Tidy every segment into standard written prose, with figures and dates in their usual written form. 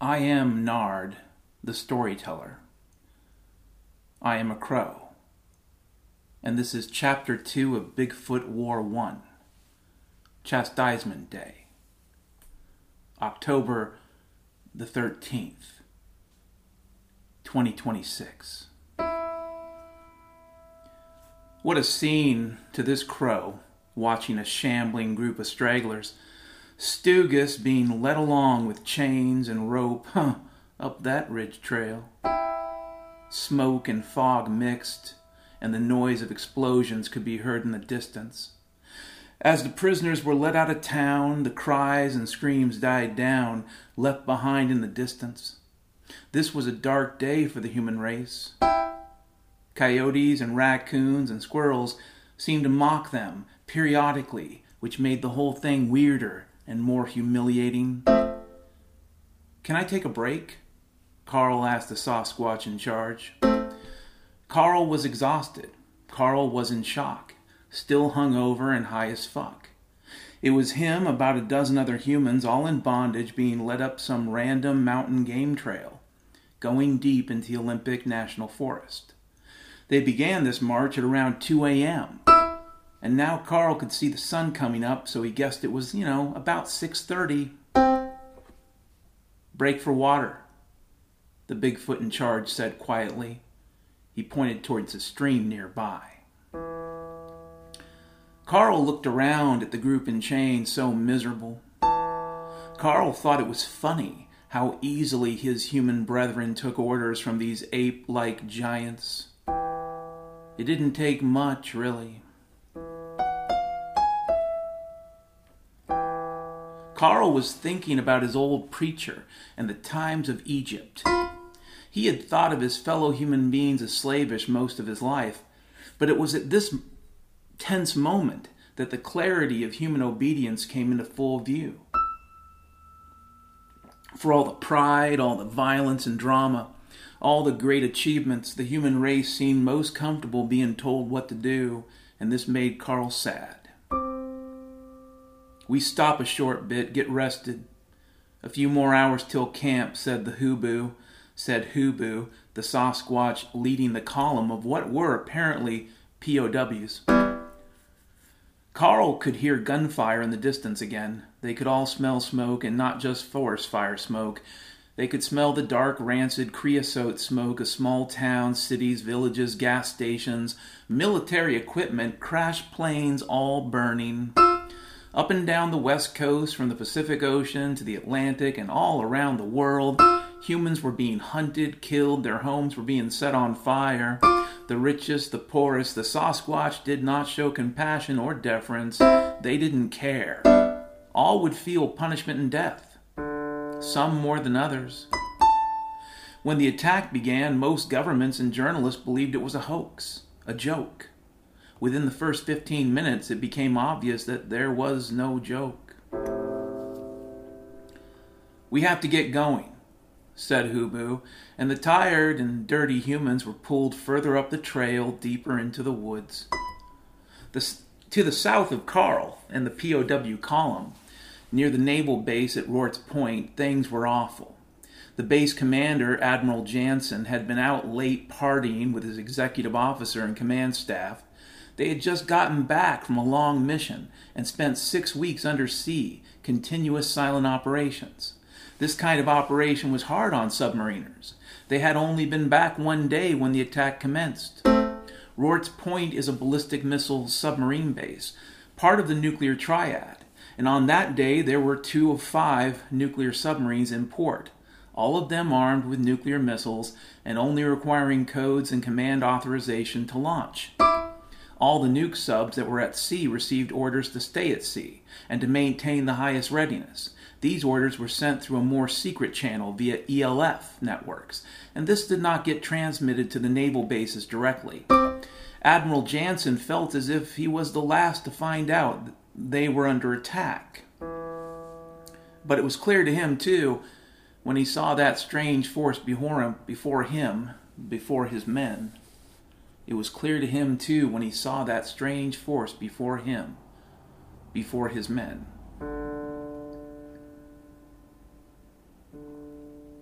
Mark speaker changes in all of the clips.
Speaker 1: I am Nard, the storyteller. I am a crow. And this is Chapter 2 of Bigfoot War 1, Chastisement Day, October the 13th, 2026. What a scene to this crow, watching a shambling group of stragglers, Stugus being led along with chains and rope up that ridge trail. Smoke and fog mixed, and the noise of explosions could be heard in the distance. As the prisoners were led out of town, the cries and screams died down, left behind in the distance. This was a dark day for the human race. Coyotes and raccoons and squirrels seemed to mock them periodically, which made the whole thing weirder and more humiliating. "Can I take a break?" Carl asked the Sasquatch in charge. Carl was exhausted. Carl was in shock, still hungover and high as fuck. It was him, about a dozen other humans, all in bondage, being led up some random mountain game trail, going deep into the Olympic National Forest. They began this march at around 2 a.m., and now Carl could see the sun coming up, so he guessed it was, about 6:30. "Break for water," the Bigfoot in charge said quietly. He pointed towards a stream nearby. Carl looked around at the group in chains, so miserable. Carl thought it was funny how easily his human brethren took orders from these ape-like giants. It didn't take much, really. Carl was thinking about his old preacher and the times of Egypt. He had thought of his fellow human beings as slavish most of his life, but it was at this tense moment that the clarity of human obedience came into full view. For all the pride, all the violence and drama, all the great achievements, the human race seemed most comfortable being told what to do, and this made Carl sad. "We stop a short bit, get rested. A few more hours till camp," said Hubu, the Sasquatch leading the column of what were apparently POWs. Carl could hear gunfire in the distance again. They could all smell smoke, and not just forest fire smoke. They could smell the dark, rancid creosote smoke of small towns, cities, villages, gas stations, military equipment, crash planes, all burning. Up and down the west coast, from the Pacific Ocean to the Atlantic and all around the world, humans were being hunted, killed, their homes were being set on fire. The richest, the poorest, the Sasquatch did not show compassion or deference. They didn't care. All would feel punishment and death, some more than others. When the attack began, most governments and journalists believed it was a hoax, a joke. Within the first 15 minutes, it became obvious that there was no joke. "We have to get going," said Hubu, and the tired and dirty humans were pulled further up the trail, deeper into the woods. To the south of Carl and the POW column, near the naval base at Rorts Point, things were awful. The base commander, Admiral Jansen, had been out late partying with his executive officer and command staff. They had just gotten back from a long mission and spent 6 weeks under sea, continuous silent operations. This kind of operation was hard on submariners. They had only been back 1 day when the attack commenced. Rorts Point is a ballistic missile submarine base, part of the nuclear triad, and on that day there were 2 of 5 nuclear submarines in port, all of them armed with nuclear missiles and only requiring codes and command authorization to launch. All the nuke subs that were at sea received orders to stay at sea and to maintain the highest readiness. These orders were sent through a more secret channel via ELF networks, and this did not get transmitted to the naval bases directly. Admiral Jansen felt as if he was the last to find out that they were under attack. But it was clear to him, too, when he saw that strange force before his men. It was clear to him, too, when he saw that strange force before his men.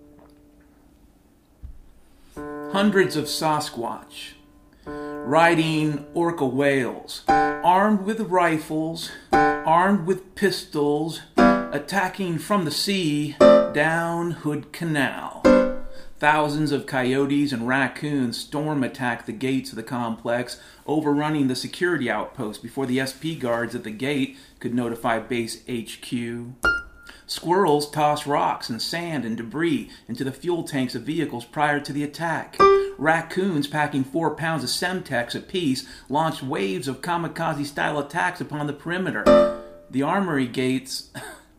Speaker 1: Hundreds of Sasquatch riding orca whales, armed with rifles, armed with pistols, attacking from the sea down Hood Canal. Thousands of coyotes and raccoons storm attack the gates of the complex, overrunning the security outpost before the SP guards at the gate could notify Base HQ. Squirrels toss rocks and sand and debris into the fuel tanks of vehicles prior to the attack. Raccoons packing 4 pounds of Semtex apiece launched waves of kamikaze-style attacks upon the perimeter. The armory, the gates,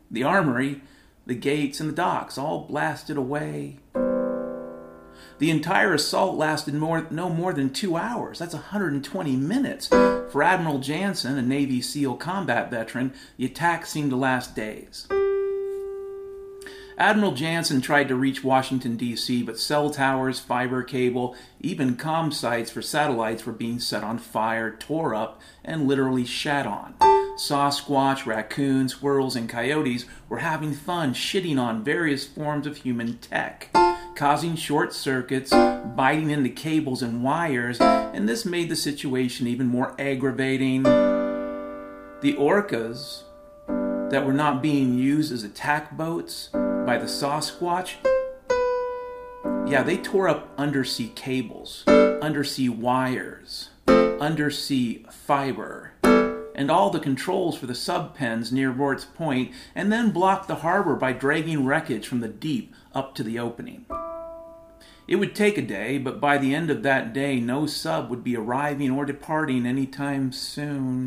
Speaker 1: and the docks all blasted away. The entire assault lasted no more than 2 hours. That's 120 minutes. For Admiral Jansen, a Navy SEAL combat veteran, the attack seemed to last days. Admiral Jansen tried to reach Washington, D.C., but cell towers, fiber cable, even comm sites for satellites were being set on fire, tore up, and literally shat on. Sasquatch, raccoons, squirrels, and coyotes were having fun shitting on various forms of human tech, causing short circuits, biting into cables and wires, and this made the situation even more aggravating. The orcas that were not being used as attack boats by the Sasquatch, they tore up undersea cables, undersea wires, undersea fiber, and all the controls for the sub-pens near Rorts Point, and then blocked the harbor by dragging wreckage from the deep up to the opening. It would take a day, but by the end of that day, no sub would be arriving or departing anytime soon.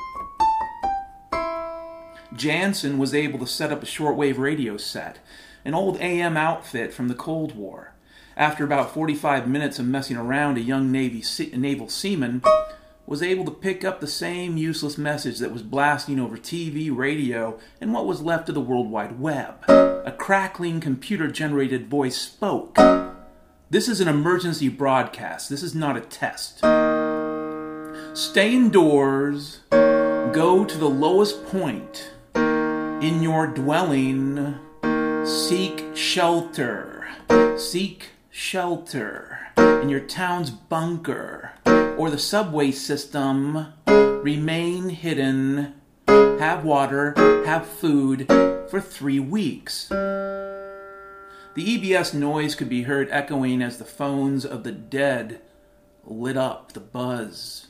Speaker 1: Jansen was able to set up a shortwave radio set, an old AM outfit from the Cold War. After about 45 minutes of messing around, a young naval seaman was able to pick up the same useless message that was blasting over TV, radio, and what was left of the World Wide Web. A crackling computer-generated voice spoke. This is an emergency broadcast. This is not a test. Stay indoors. Go to the lowest point in your dwelling. Seek shelter. Seek shelter in your town's bunker or the subway system. Remain hidden. Have water. Have food for 3 weeks. The EBS noise could be heard echoing as the phones of the dead lit up the buzz.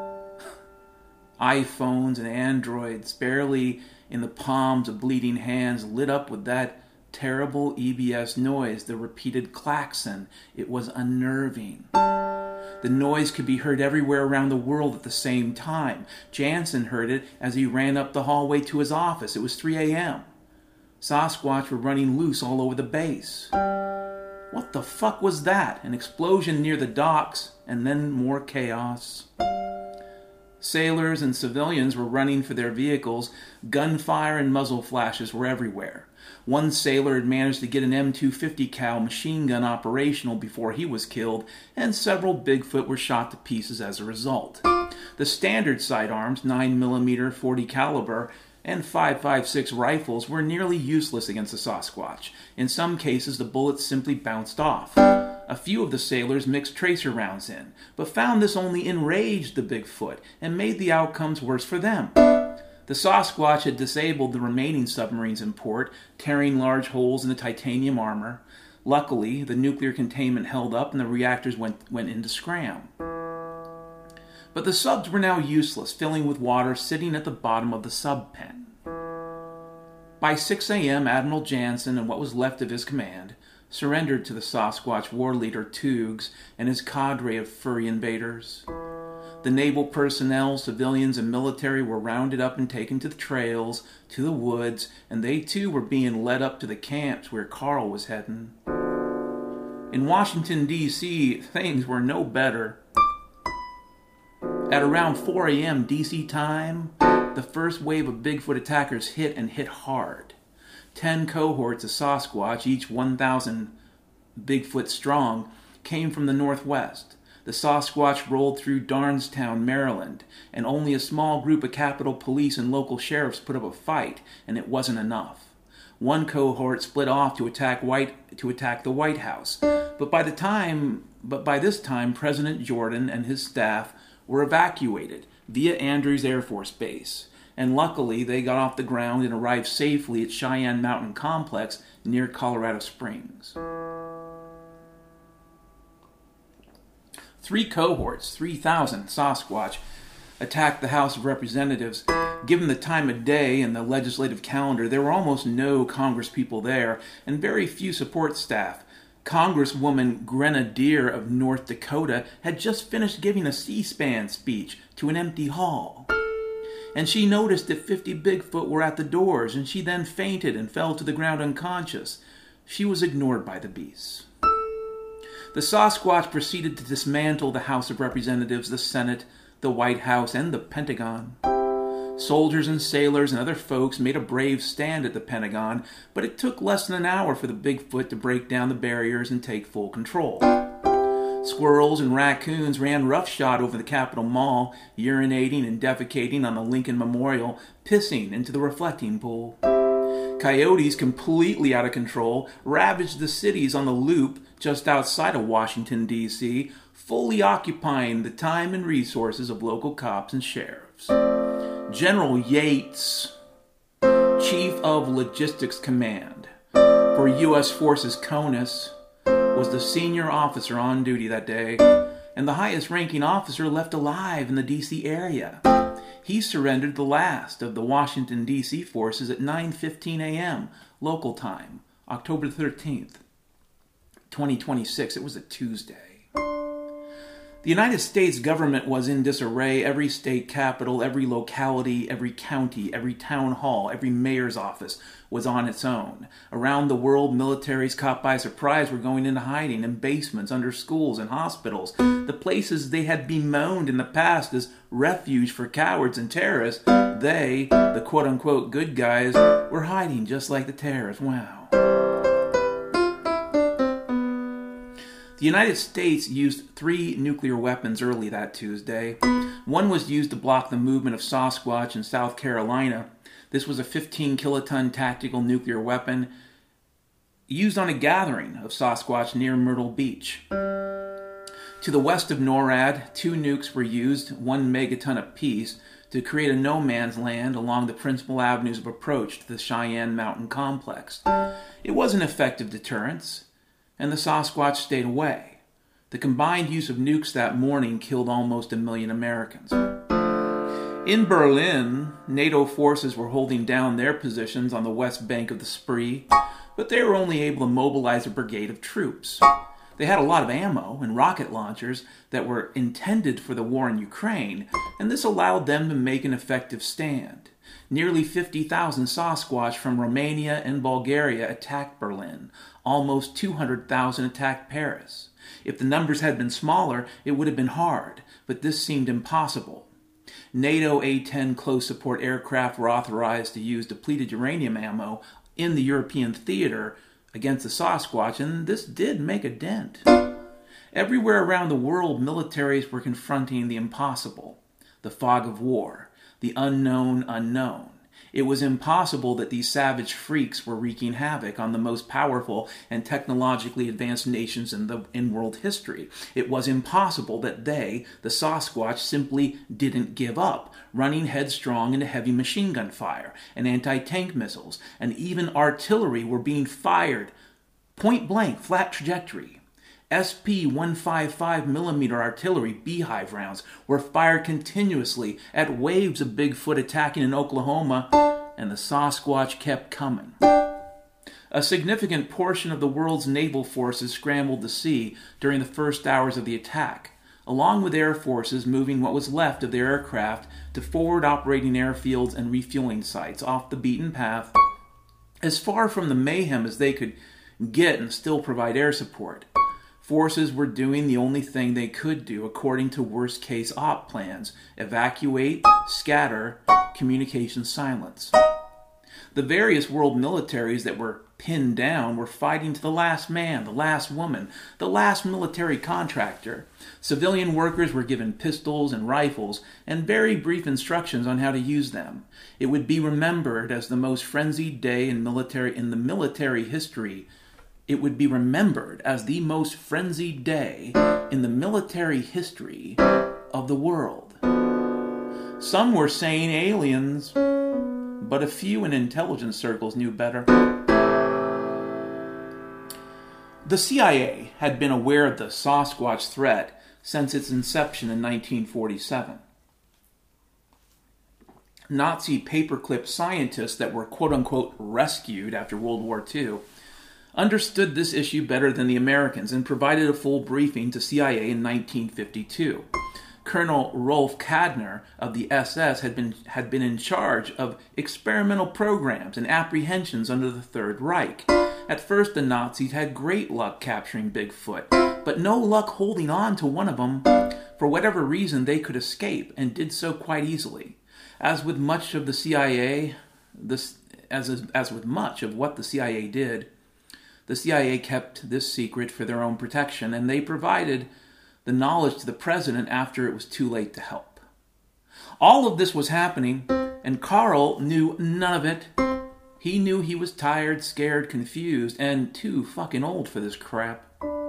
Speaker 1: iPhones and Androids, barely in the palms of bleeding hands, lit up with that terrible EBS noise, the repeated klaxon. It was unnerving. The noise could be heard everywhere around the world at the same time. Jansen heard it as he ran up the hallway to his office. It was 3 a.m. Sasquatch were running loose all over the base. What the fuck was that? An explosion near the docks, and then more chaos. Sailors and civilians were running for their vehicles. Gunfire and muzzle flashes were everywhere. One sailor had managed to get an M250 cal machine gun operational before he was killed, and several Bigfoot were shot to pieces as a result. The standard sidearms, 9mm 40 caliber, and 5.56 rifles were nearly useless against the Sasquatch. In some cases, the bullets simply bounced off. A few of the sailors mixed tracer rounds in, but found this only enraged the Bigfoot and made the outcomes worse for them. The Sasquatch had disabled the remaining submarines in port, tearing large holes in the titanium armor. Luckily, the nuclear containment held up and the reactors went into scram. But the subs were now useless, filling with water sitting at the bottom of the sub-pen. By 6 a.m., Admiral Jansen and what was left of his command surrendered to the Sasquatch war leader Toogs and his cadre of furry invaders. The naval personnel, civilians, and military were rounded up and taken to the trails, to the woods, and they too were being led up to the camps where Carl was heading. In Washington, D.C., things were no better. At around 4 a.m. D.C. time, the first wave of Bigfoot attackers hit and hit hard. 10 cohorts of Sasquatch, each 1,000 Bigfoot strong, came from the northwest. The Sasquatch rolled through Darnestown, Maryland, and only a small group of Capitol Police and local sheriffs put up a fight, and it wasn't enough. One cohort split off to attack the White House, but by the time but by this time President Jordan and his staff were evacuated via Andrews Air Force Base, and luckily they got off the ground and arrived safely at Cheyenne Mountain Complex near Colorado Springs. 3 cohorts, 3,000 Sasquatch, attacked the House of Representatives. Given the time of day and the legislative calendar, there were almost no Congresspeople there and very few support staff. Congresswoman Grenadier of North Dakota had just finished giving a C-SPAN speech to an empty hall. And she noticed that 50 Bigfoot were at the doors, and she then fainted and fell to the ground unconscious. She was ignored by the beasts. The Sasquatch proceeded to dismantle the House of Representatives, the Senate, the White House, and the Pentagon. Soldiers and sailors and other folks made a brave stand at the Pentagon, but it took less than an hour for the Bigfoot to break down the barriers and take full control. Squirrels and raccoons ran roughshod over the Capitol Mall, urinating and defecating on the Lincoln Memorial, pissing into the reflecting pool. Coyotes, completely out of control, ravaged the cities on the Loop just outside of Washington, D.C., fully occupying the time and resources of local cops and sheriffs. General Yates, Chief of Logistics Command for U.S. Forces CONUS, was the senior officer on duty that day, and the highest-ranking officer left alive in the D.C. area. He surrendered the last of the Washington, D.C. forces at 9:15 a.m. local time, October 13th, 2026. It was a Tuesday. The United States government was in disarray. Every state capital, every locality, every county, every town hall, every mayor's office was on its own. Around the world, militaries caught by surprise were going into hiding in basements, under schools and hospitals. The places they had bemoaned in the past as refuge for cowards and terrorists, they, the quote-unquote good guys, were hiding just like the terrorists. Wow. The United States used 3 nuclear weapons early that Tuesday. One was used to block the movement of Sasquatch in South Carolina. This was a 15-kiloton tactical nuclear weapon used on a gathering of Sasquatch near Myrtle Beach. To the west of NORAD, 2 nukes were used, 1 megaton apiece, to create a no-man's land along the principal avenues of approach to the Cheyenne Mountain Complex. It was an effective deterrence, and the Sasquatch stayed away. The combined use of nukes that morning killed almost 1 million Americans. In Berlin, NATO forces were holding down their positions on the west bank of the Spree, but they were only able to mobilize a brigade of troops. They had a lot of ammo and rocket launchers that were intended for the war in Ukraine, and this allowed them to make an effective stand. Nearly 50,000 Sasquatch from Romania and Bulgaria attacked Berlin. Almost 200,000 attacked Paris. If the numbers had been smaller, it would have been hard, but this seemed impossible. NATO A-10 close support aircraft were authorized to use depleted uranium ammo in the European theater against the Sasquatch, and this did make a dent. Everywhere around the world, militaries were confronting the impossible, the fog of war, the unknown unknown. It was impossible that these savage freaks were wreaking havoc on the most powerful and technologically advanced nations in world history. It was impossible that they, the Sasquatch, simply didn't give up, running headstrong into heavy machine gun fire and anti-tank missiles, and even artillery were being fired point blank, flat trajectory. SP 155mm artillery beehive rounds were fired continuously at waves of Bigfoot attacking in Oklahoma, and the Sasquatch kept coming. A significant portion of the world's naval forces scrambled the sea during the first hours of the attack, along with air forces moving what was left of their aircraft to forward operating airfields and refueling sites off the beaten path, as far from the mayhem as they could get and still provide air support. Forces were doing the only thing they could do according to worst-case op plans: evacuate, scatter, communication silence. The various world militaries that were pinned down were fighting to the last man, the last woman, the last military contractor. Civilian workers were given pistols and rifles and very brief instructions on how to use them. It would be remembered as the most frenzied day in the military history it would be remembered as the most frenzied day in the military history of the world. Some were saying aliens, but a few in intelligence circles knew better. The CIA had been aware of the Sasquatch threat since its inception in 1947. Nazi paperclip scientists that were quote-unquote rescued after World War II understood this issue better than the Americans and provided a full briefing to CIA in 1952. Colonel Rolf Kadner of the SS had been in charge of experimental programs and apprehensions under the Third Reich. At first, the Nazis had great luck capturing Bigfoot, but no luck holding on to one of them. For whatever reason, they could escape, and did so quite easily. As with much of the CIA, as with much of what the CIA did, the CIA kept this secret for their own protection, and they provided the knowledge to the president after it was too late to help. All of this was happening, and Carl knew none of it. He knew he was tired, scared, confused, and too fucking old for this crap.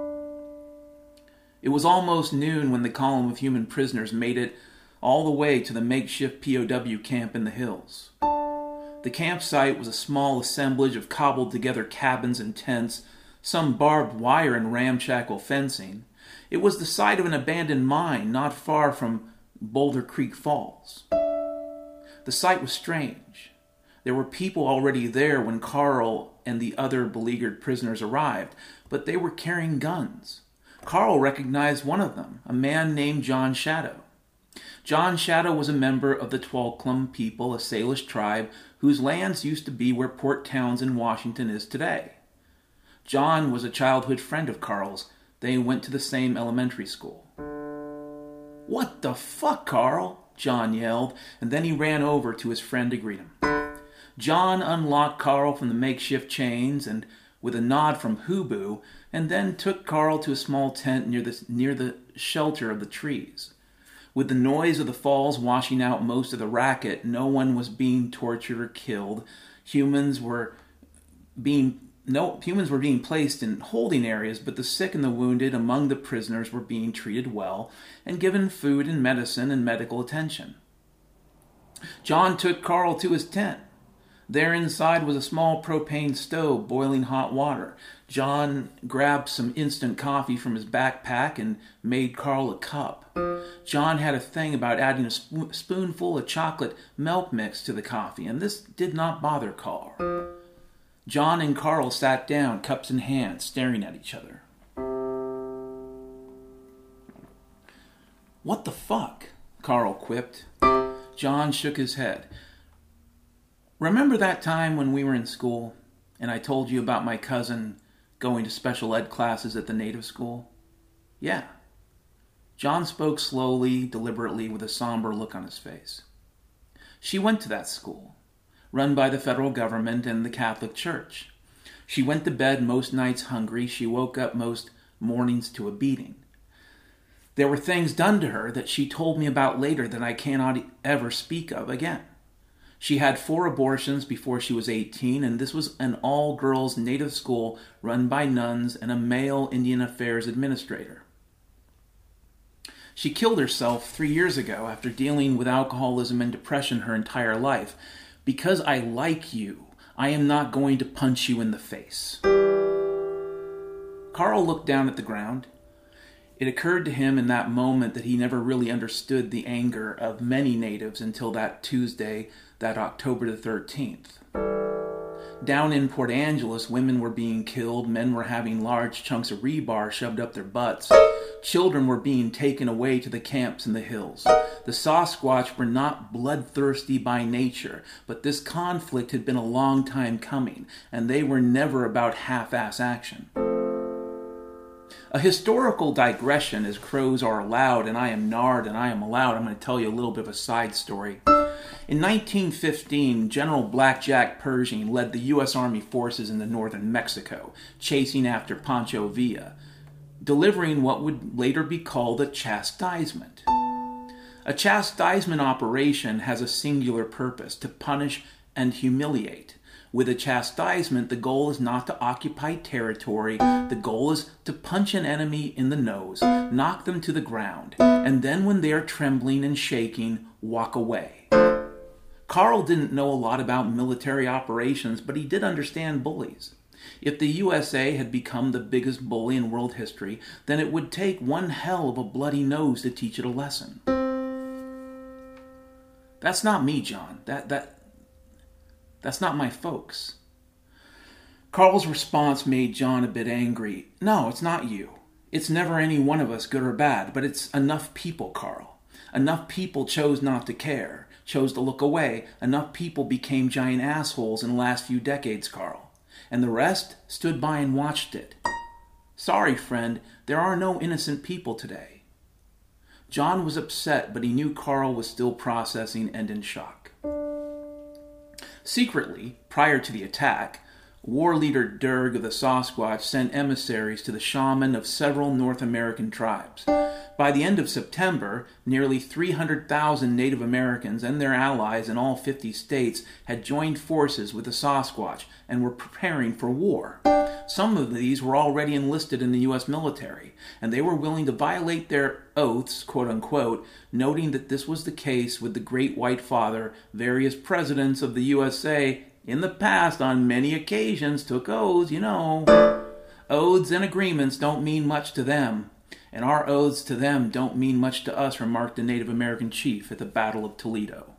Speaker 1: It was almost noon when the column of human prisoners made it all the way to the makeshift POW camp in the hills. The campsite was a small assemblage of cobbled-together cabins and tents, some barbed wire and ramshackle fencing. It was the site of an abandoned mine not far from Boulder Creek Falls. The site was strange. There were people already there when Carl and the other beleaguered prisoners arrived, but they were carrying guns. Carl recognized one of them, a man named John Shadow. John Shadow was a member of the Twalclum people, a Salish tribe whose lands used to be where Port Townsend, Washington is today. John was a childhood friend of Carl's. They went to the same elementary school. "What the fuck, Carl?" John yelled, and then he ran over to his friend to greet him. John unlocked Carl from the makeshift chains and with a nod from Hubu, and then took Carl to a small tent near the shelter of the trees. With the noise of the falls washing out most of the racket, no one was being tortured or killed. Humans were being placed in holding areas, but the sick and the wounded among the prisoners were being treated well and given food and medicine and medical attention. John took Carl to his tent. There inside was a small propane stove boiling hot water. John grabbed some instant coffee from his backpack and made Carl a cup. John had a thing about adding a spoonful of chocolate milk mix to the coffee, and this did not bother Carl. John and Carl sat down, cups in hand, staring at each other. "What the fuck?" Carl quipped. John shook his head. "Remember that time when we were in school, and I told you about my cousin going to special ed classes at the native school?" "Yeah." John spoke slowly, deliberately, with a somber look on his face. "She went to that school, run by the federal government and the Catholic Church. She went to bed most nights hungry. She woke up most mornings to a beating. There were things done to her that she told me about later that I cannot ever speak of again. She had 4 abortions before she was 18, and this was an all-girls native school run by nuns and a male Indian Affairs administrator. She killed herself 3 years ago after dealing with alcoholism and depression her entire life. Because I like you, I am not going to punch you in the face." Carl looked down at the ground. It occurred to him in that moment that he never really understood the anger of many natives until that Tuesday, that October the 13th. Down in Port Angeles, women were being killed, men were having large chunks of rebar shoved up their butts, children were being taken away to the camps in the hills. The Sasquatch were not bloodthirsty by nature, but this conflict had been a long time coming, and they were never about half-ass action. A historical digression, as crows are allowed, and I am nard and I am allowed. I'm going to tell you a little bit of a side story. In 1915, General Blackjack Pershing led the U.S. Army forces into northern Mexico, chasing after Pancho Villa, delivering what would later be called a chastisement. A chastisement operation has a singular purpose: to punish and humiliate. With a chastisement, the goal is not to occupy territory. The goal is to punch an enemy in the nose, knock them to the ground, and then when they are trembling and shaking, walk away. Carl didn't know a lot about military operations, but he did understand bullies. If the USA had become the biggest bully in world history, then it would take one hell of a bloody nose to teach it a lesson. That's not me, John. That's not my folks. Carl's response made John a bit angry. No, it's not you. It's never any one of us, good or bad, but it's enough people, Carl. Enough people chose not to care, chose to look away. Enough people became giant assholes in the last few decades, Carl. And the rest stood by and watched it. Sorry, friend, there are no innocent people today. John was upset, but he knew Carl was still processing and in shock. Secretly, prior to the attack, war leader Derg of the Sasquatch sent emissaries to the shaman of several North American tribes. By the end of September, nearly 300,000 Native Americans and their allies in all 50 states had joined forces with the Sasquatch and were preparing for war. Some of these were already enlisted in the U.S. military, and they were willing to violate their oaths, quote-unquote, noting that this was the case with the Great White Father. Various presidents of the USA in the past on many occasions took oaths, Oaths and agreements don't mean much to them, and our oaths to them don't mean much to us, remarked a Native American chief at the Battle of Toledo.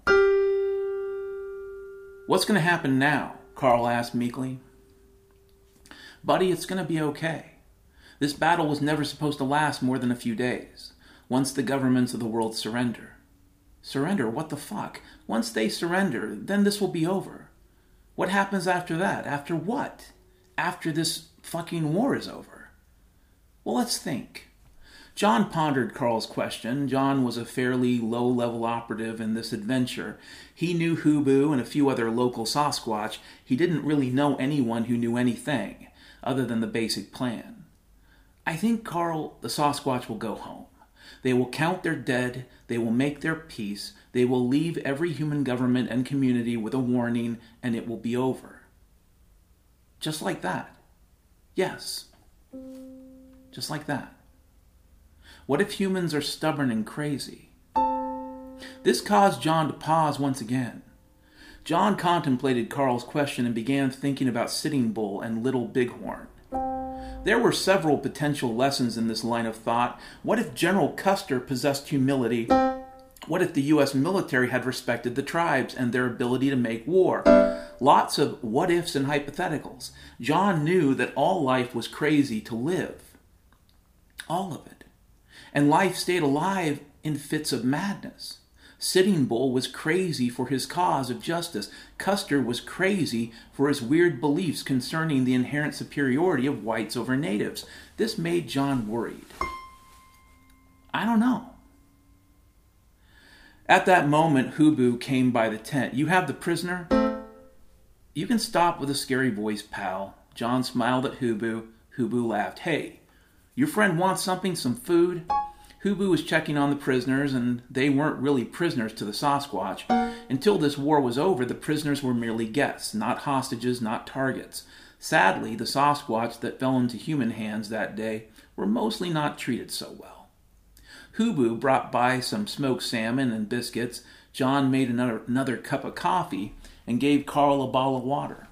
Speaker 1: What's going to happen now? Carl asked meekly. Buddy, it's going to be okay. This battle was never supposed to last more than a few days. Once the governments of the world surrender. Surrender? What the fuck? Once they surrender, then this will be over. What happens after that? After what? After this fucking war is over? Well, let's think. John pondered Carl's question. John was a fairly low-level operative in this adventure. He knew Hubu and a few other local Sasquatch. He didn't really know anyone who knew anything other than the basic plan. I think Carl, the Sasquatch, will go home. They will count their dead. They will make their peace. They will leave every human government and community with a warning, and it will be over. Just like that. Yes. Just like that. What if humans are stubborn and crazy? This caused John to pause once again. John contemplated Carl's question and began thinking about Sitting Bull and Little Bighorn. There were several potential lessons in this line of thought. What if General Custer possessed humility? What if the U.S. military had respected the tribes and their ability to make war? Lots of what-ifs and hypotheticals. John knew that all life was crazy to live. All of it. And life stayed alive in fits of madness. Sitting Bull was crazy for his cause of justice. Custer was crazy for his weird beliefs concerning the inherent superiority of whites over natives. This made John worried. I don't know. At that moment, Hubu came by the tent. You have the prisoner? You can stop with a scary voice, pal. John smiled at Hubu. Hubu laughed. Hey, your friend wants something, some food? Hubu was checking on the prisoners, and they weren't really prisoners to the Sasquatch. Until this war was over, the prisoners were merely guests, not hostages, not targets. Sadly, the Sasquatch that fell into human hands that day were mostly not treated so well. Hubu brought by some smoked salmon and biscuits. John made another cup of coffee and gave Carl a bottle of water.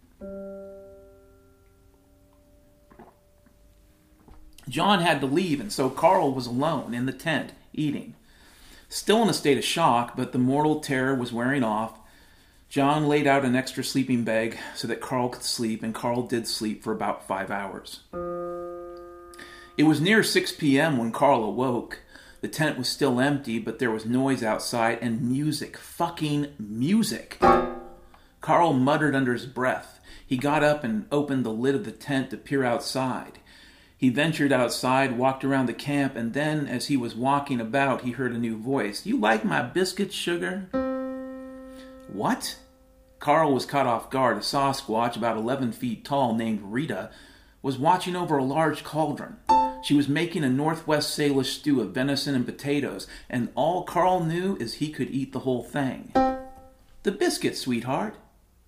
Speaker 1: John had to leave, and so Carl was alone in the tent, eating. Still in a state of shock, but the mortal terror was wearing off. John laid out an extra sleeping bag so that Carl could sleep, and Carl did sleep for about 5 hours. It was near 6 p.m. when Carl awoke. The tent was still empty, but there was noise outside and music. Fucking music. Carl muttered under his breath. He got up and opened the lid of the tent to peer outside. He ventured outside, walked around the camp, and then, as he was walking about, he heard a new voice. You like my biscuits, sugar? What? Carl was caught off guard. A Sasquatch, about 11 feet tall, named Rita, was watching over a large cauldron. She was making a Northwest Salish stew of venison and potatoes, and all Carl knew is he could eat the whole thing. The biscuits, sweetheart.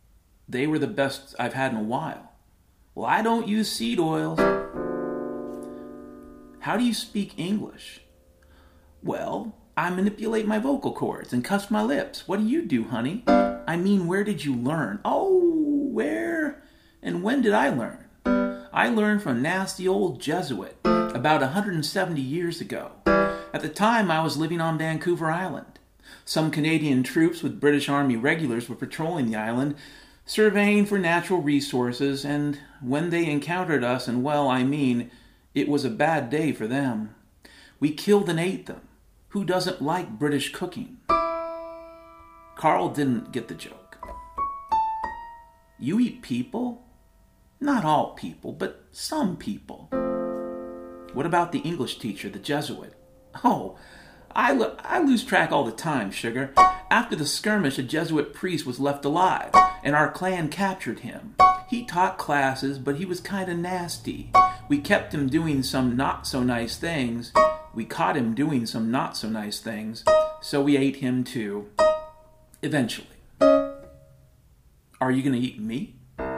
Speaker 1: They were the best I've had in a while. Well, I don't use seed oils. How do you speak English? Well, I manipulate my vocal cords and cuff my lips. What do you do, honey? I mean, where did you learn? Oh, where and when did I learn? I learned from a nasty old Jesuit about 170 years ago. At the time, I was living on Vancouver Island. Some Canadian troops with British Army regulars were patrolling the island, surveying for natural resources, and when they encountered us, and well, I mean, it was a bad day for them. We killed and ate them. Who doesn't like British cooking? Carl didn't get the joke. You eat people? Not all people, but some people. What about the English teacher, the Jesuit? Oh, I lose track all the time, sugar. After the skirmish, a Jesuit priest was left alive, and our clan captured him. He taught classes, but he was kind of nasty. We kept him doing some not-so-nice things. We caught him doing some not-so-nice things, so we ate him too. Eventually. Are you going to eat me?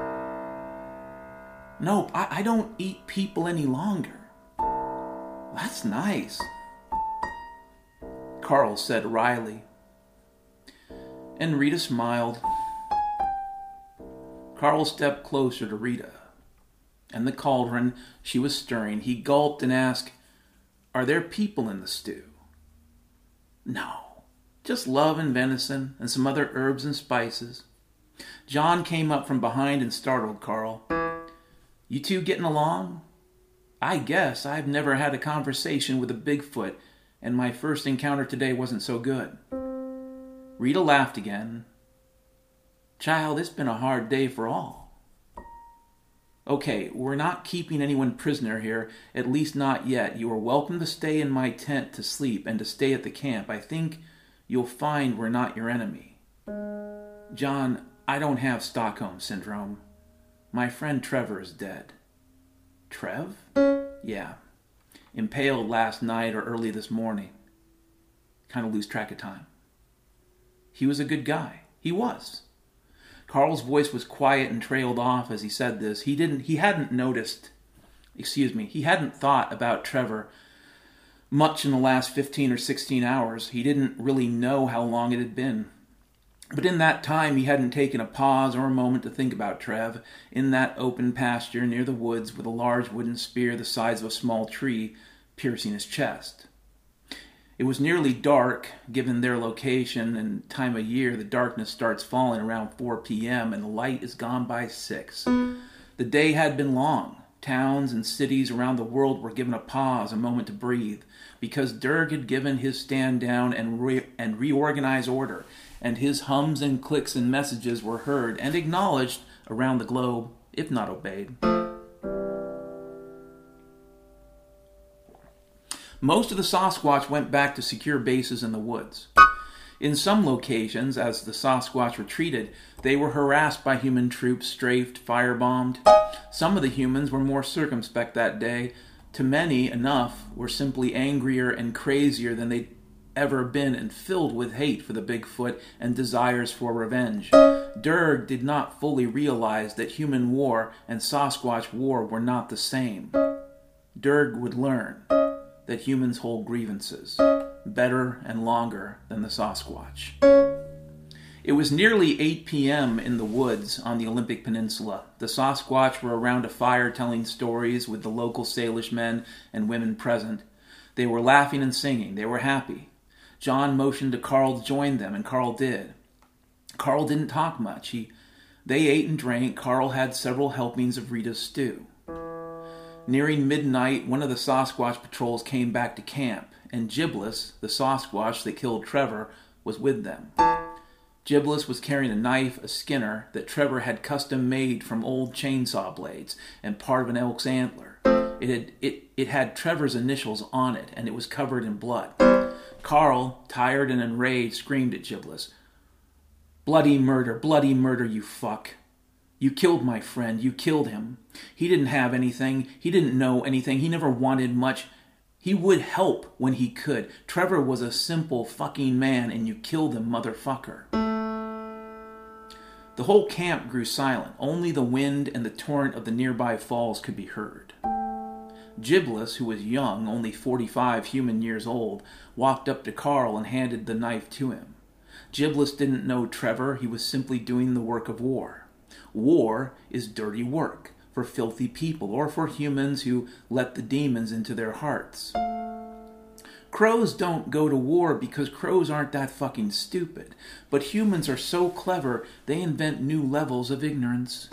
Speaker 1: No, I don't eat people any longer. That's nice, Carl said wryly. And Rita smiled. Carl stepped closer to Rita. And the cauldron she was stirring, he gulped and asked, "Are there people in the stew?" "No, just love and venison and some other herbs and spices." John came up from behind and startled Carl. "You two getting along?" "I guess. I've never had a conversation with a Bigfoot, and my first encounter today wasn't so good." Rita laughed again. "Child, it's been a hard day for all." "Okay, we're not keeping anyone prisoner here, at least not yet. You are welcome to stay in my tent to sleep and to stay at the camp. I think you'll find we're not your enemy." "John, I don't have Stockholm Syndrome. My friend Trevor is dead." "Trev?" "Yeah. Impaled last night or early this morning. Kind of lose track of time." "He was a good guy." "He was." Carl's voice was quiet and trailed off as he said this. He hadn't thought about Trevor much in the last 15 or 16 hours. He didn't really know how long it had been. But in that time, he hadn't taken a pause or a moment to think about Trev, in that open pasture near the woods with a large wooden spear the size of a small tree piercing his chest. It was nearly dark, given their location and time of year. The darkness starts falling around 4 p.m. and the light is gone by 6. The day had been long. Towns and cities around the world were given a pause, a moment to breathe, because Derg had given his stand down and reorganized order, and his hums and clicks and messages were heard and acknowledged around the globe, if not obeyed. Most of the Sasquatch went back to secure bases in the woods. In some locations, as the Sasquatch retreated, they were harassed by human troops, strafed, firebombed. Some of the humans were more circumspect that day. To many, enough were simply angrier and crazier than they'd ever been and filled with hate for the Bigfoot and desires for revenge. Derg did not fully realize that human war and Sasquatch war were not the same. Derg would learn that humans hold grievances better and longer than the Sasquatch. It was nearly 8 p.m. in the woods on the Olympic Peninsula. The Sasquatch were around a fire telling stories with the local Salish men and women present. They were laughing and singing. They were happy. John motioned to Carl to join them, and Carl did. Carl didn't talk much. They ate and drank. Carl had several helpings of Rita's stew. Nearing midnight, one of the Sasquatch patrols came back to camp, and Giblis, the Sasquatch that killed Trevor, was with them. Giblis was carrying a knife, a skinner, that Trevor had custom made from old chainsaw blades and part of an elk's antler. It had Trevor's initials on it, and it was covered in blood. Carl, tired and enraged, screamed at Giblis, bloody murder, you fuck. You killed my friend. You killed him. He didn't have anything. He didn't know anything. He never wanted much. He would help when he could. Trevor was a simple fucking man, and you killed him, motherfucker." The whole camp grew silent. Only the wind and the torrent of the nearby falls could be heard. Giblis, who was young, only 45 human years old, walked up to Carl and handed the knife to him. Giblis didn't know Trevor. He was simply doing the work of war. War is dirty work for filthy people or for humans who let the demons into their hearts. Crows don't go to war because crows aren't that fucking stupid. But humans are so clever, they invent new levels of ignorance.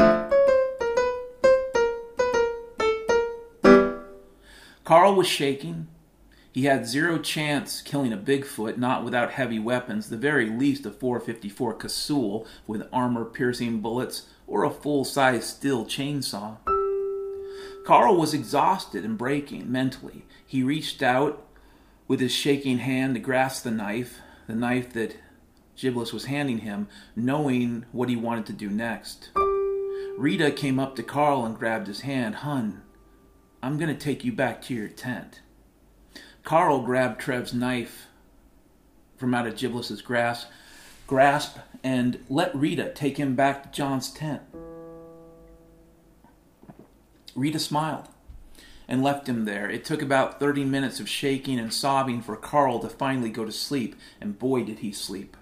Speaker 1: Carl was shaking. He had zero chance killing a Bigfoot, not without heavy weapons, the very least a .454 Casull with armor-piercing bullets or a full-size steel chainsaw. Carl was exhausted and breaking mentally. He reached out with his shaking hand to grasp the knife that Giblis was handing him, knowing what he wanted to do next. Rita came up to Carl and grabbed his hand. "Hun, I'm going to take you back to your tent." Carl grabbed Trev's knife from out of Giblis's grasp and let Rita take him back to John's tent. Rita smiled and left him there. It took about 30 minutes of shaking and sobbing for Carl to finally go to sleep, and boy did he sleep.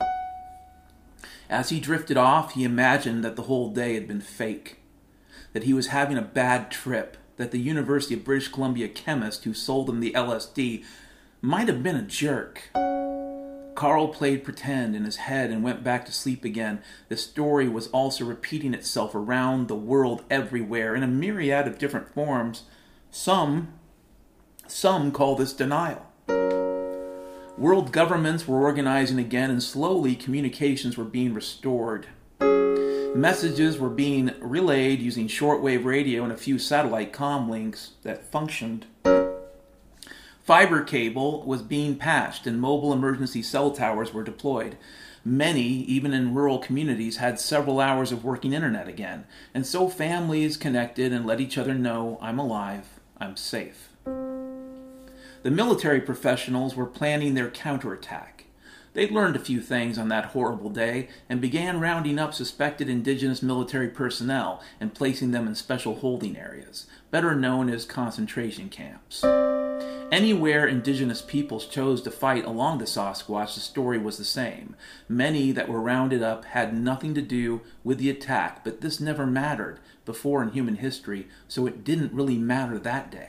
Speaker 1: As he drifted off, he imagined that the whole day had been fake, that he was having a bad trip, that the University of British Columbia chemist who sold him the LSD might have been a jerk. Carl played pretend in his head and went back to sleep again. The story was also repeating itself around the world everywhere in a myriad of different forms. Some call this denial. World governments were organizing again, and slowly communications were being restored. Messages were being relayed using shortwave radio and a few satellite comm links that functioned. Fiber cable was being patched and mobile emergency cell towers were deployed. Many, even in rural communities, had several hours of working internet again, and so families connected and let each other know, "I'm alive, I'm safe." The military professionals were planning their counterattack. They'd learned a few things on that horrible day and began rounding up suspected indigenous military personnel and placing them in special holding areas, better known as concentration camps. Anywhere indigenous peoples chose to fight along the Sasquatch, the story was the same. Many that were rounded up had nothing to do with the attack, but this never mattered before in human history, so it didn't really matter that day.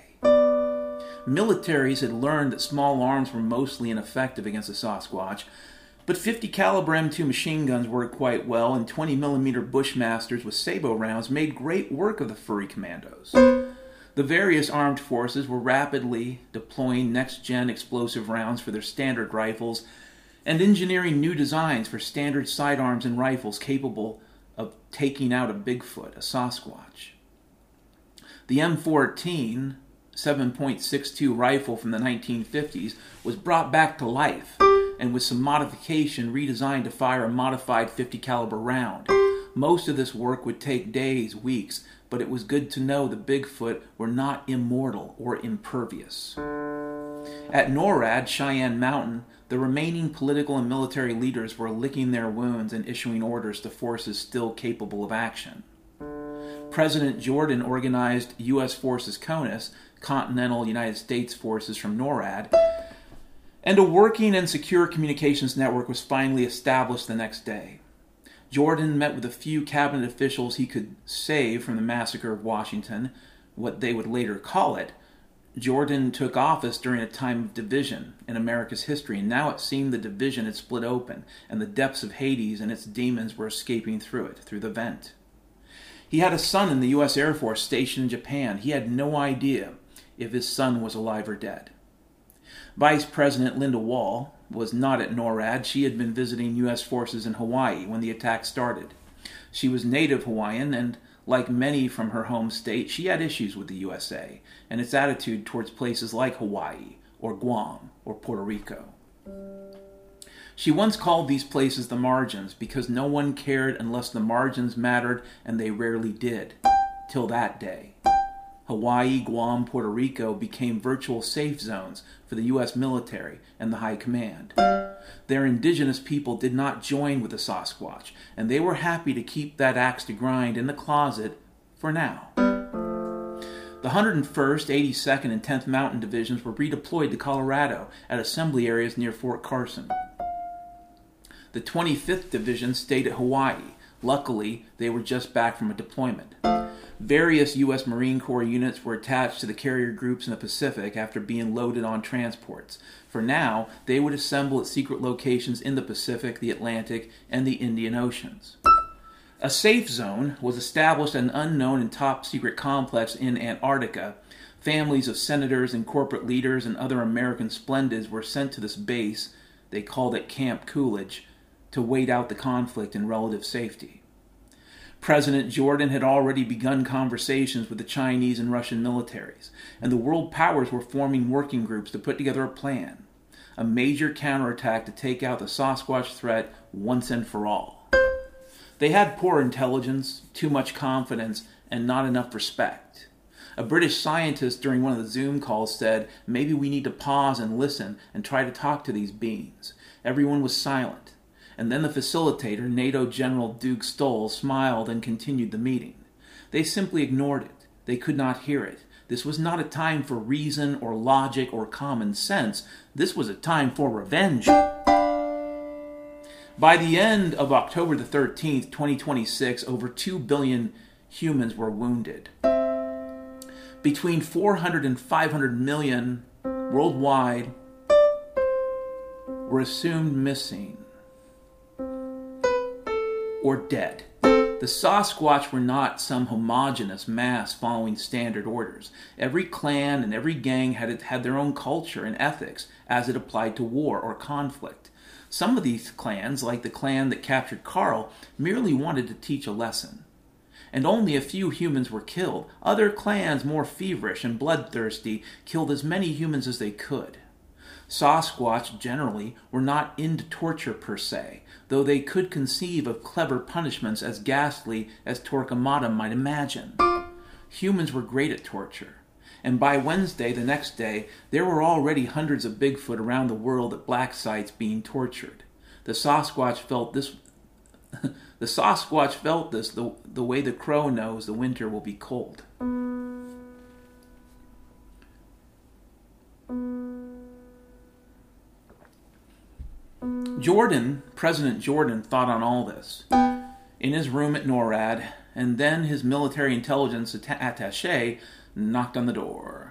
Speaker 1: Militaries had learned that small arms were mostly ineffective against the Sasquatch, but 50 caliber M2 machine guns worked quite well, and 20mm Bushmasters with sabot rounds made great work of the furry commandos. The various armed forces were rapidly deploying next-gen explosive rounds for their standard rifles and engineering new designs for standard sidearms and rifles capable of taking out a Bigfoot, a Sasquatch. The M14 7.62 rifle from the 1950s was brought back to life and with some modification redesigned to fire a modified 50 caliber round. Most of this work would take days, weeks, but it was good to know the Bigfoot were not immortal or impervious. At NORAD, Cheyenne Mountain, the remaining political and military leaders were licking their wounds and issuing orders to forces still capable of action. President Jordan organized U.S. Forces CONUS, Continental United States Forces from NORAD, and a working and secure communications network was finally established the next day. Jordan met with a few cabinet officials he could save from the massacre of Washington, what they would later call it. Jordan took office during a time of division in America's history, and now it seemed the division had split open, and the depths of Hades and its demons were escaping through it, through the vent. He had a son in the U.S. Air Force stationed in Japan. He had no idea if his son was alive or dead. Vice President Linda Wall was not at NORAD. She had been visiting U.S. forces in Hawaii when the attack started. She was native Hawaiian, and like many from her home state, she had issues with the USA and its attitude towards places like Hawaii or Guam or Puerto Rico. She once called these places the margins because no one cared unless the margins mattered, and they rarely did, till that day. Hawaii, Guam, Puerto Rico became virtual safe zones for the U.S. military and the High Command. Their indigenous people did not join with the Sasquatch, and they were happy to keep that axe to grind in the closet for now. The 101st, 82nd, and 10th Mountain Divisions were redeployed to Colorado at assembly areas near Fort Carson. The 25th Division stayed at Hawaii. Luckily, they were just back from a deployment. Various U.S. Marine Corps units were attached to the carrier groups in the Pacific after being loaded on transports. For now, they would assemble at secret locations in the Pacific, the Atlantic, and the Indian Oceans. A safe zone was established at an unknown and top-secret complex in Antarctica. Families of senators and corporate leaders and other American splendids were sent to this base, they called it Camp Coolidge, to wait out the conflict in relative safety. President Jordan had already begun conversations with the Chinese and Russian militaries, and the world powers were forming working groups to put together a plan, a major counterattack to take out the Sasquatch threat once and for all. They had poor intelligence, too much confidence, and not enough respect. A British scientist during one of the Zoom calls said, "Maybe we need to pause and listen and try to talk to these beings." Everyone was silent. And then the facilitator, NATO General Duke Stoll, smiled and continued the meeting. They simply ignored it. They could not hear it. This was not a time for reason or logic or common sense. This was a time for revenge. By the end of October the 13th, 2026, over 2 billion humans were wounded. Between 400 and 500 million worldwide were assumed missing or dead. The Sasquatch were not some homogeneous mass following standard orders. Every clan and every gang had their own culture and ethics as it applied to war or conflict. Some of these clans, like the clan that captured Carl, merely wanted to teach a lesson. And only a few humans were killed. Other clans, more feverish and bloodthirsty, killed as many humans as they could. Sasquatch, generally, were not into torture per se, though they could conceive of clever punishments as ghastly as Torquemada might imagine. Humans were great at torture, and by Wednesday, the next day, there were already hundreds of Bigfoot around the world at black sites being tortured. The Sasquatch felt this the way the crow knows the winter will be cold. President Jordan thought on all this in his room at NORAD, and then his military intelligence attaché knocked on the door.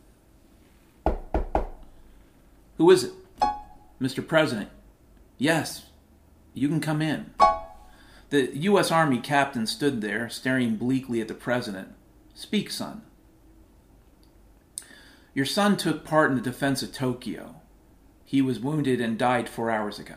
Speaker 1: "Who is it?" "Mr. President." "Yes, you can come in." The U.S. Army captain stood there, staring bleakly at the president. "Speak, son." "Your son took part in the defense of Tokyo. He was wounded and died 4 hours ago."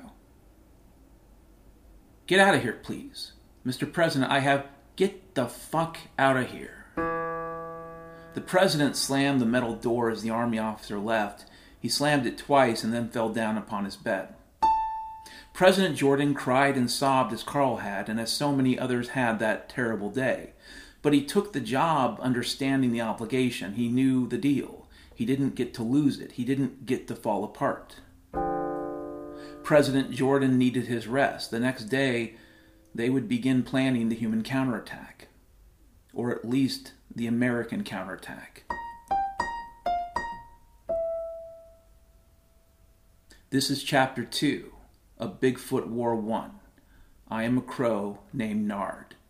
Speaker 1: "Get out of here, please." "Mr. President, Get the fuck out of here." The president slammed the metal door as the army officer left. He slammed it twice and then fell down upon his bed. President Jordan cried and sobbed as Carl had, and as so many others had that terrible day. But he took the job understanding the obligation. He knew the deal. He didn't get to lose it. He didn't get to fall apart. President Jordan needed his rest. The next day, they would begin planning the human counterattack. Or at least the American counterattack. This is Chapter 2 of Bigfoot War 1. I am a crow named Nard.